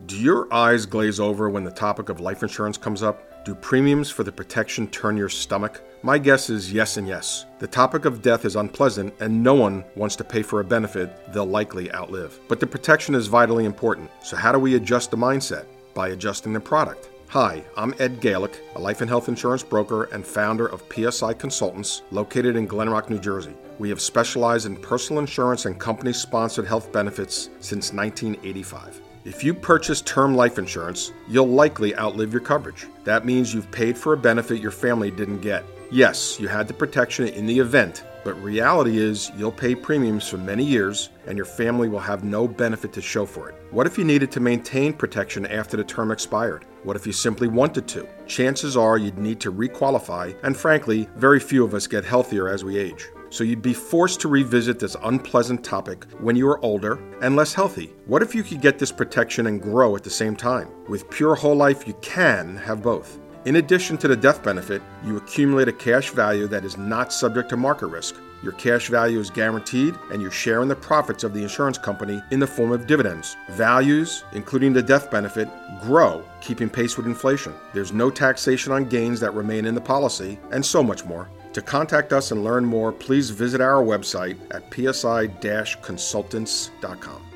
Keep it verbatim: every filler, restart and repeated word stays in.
Do your eyes glaze over when the topic of life insurance comes up? Do premiums for the protection turn your stomach? My guess is yes and yes. The topic of death is unpleasant and no one wants to pay for a benefit they'll likely outlive. But the protection is vitally important. So how do we adjust the mindset? By adjusting the product. Hi, I'm Ed Galick, a life and health insurance broker and founder of P S I Consultants, located in Glen Rock, New Jersey. We have specialized in personal insurance and company-sponsored health benefits since nineteen eighty-five. If you purchase term life insurance, you'll likely outlive your coverage. That means you've paid for a benefit your family didn't get. Yes, you had the protection in the event, but reality is you'll pay premiums for many years and your family will have no benefit to show for it. What if you needed to maintain protection after the term expired? What if you simply wanted to? Chances are you'd need to requalify, and frankly, very few of us get healthier as we age. So you'd be forced to revisit this unpleasant topic when you are older and less healthy. What if you could get this protection and grow at the same time? With Pure Whole Life, you can have both. In addition to the death benefit, you accumulate a cash value that is not subject to market risk. Your cash value is guaranteed, and you share in the profits of the insurance company in the form of dividends. Values, including the death benefit, grow, keeping pace with inflation. There's no taxation on gains that remain in the policy, and so much more. To contact us and learn more, please visit our website at p s i dash consultants dot com.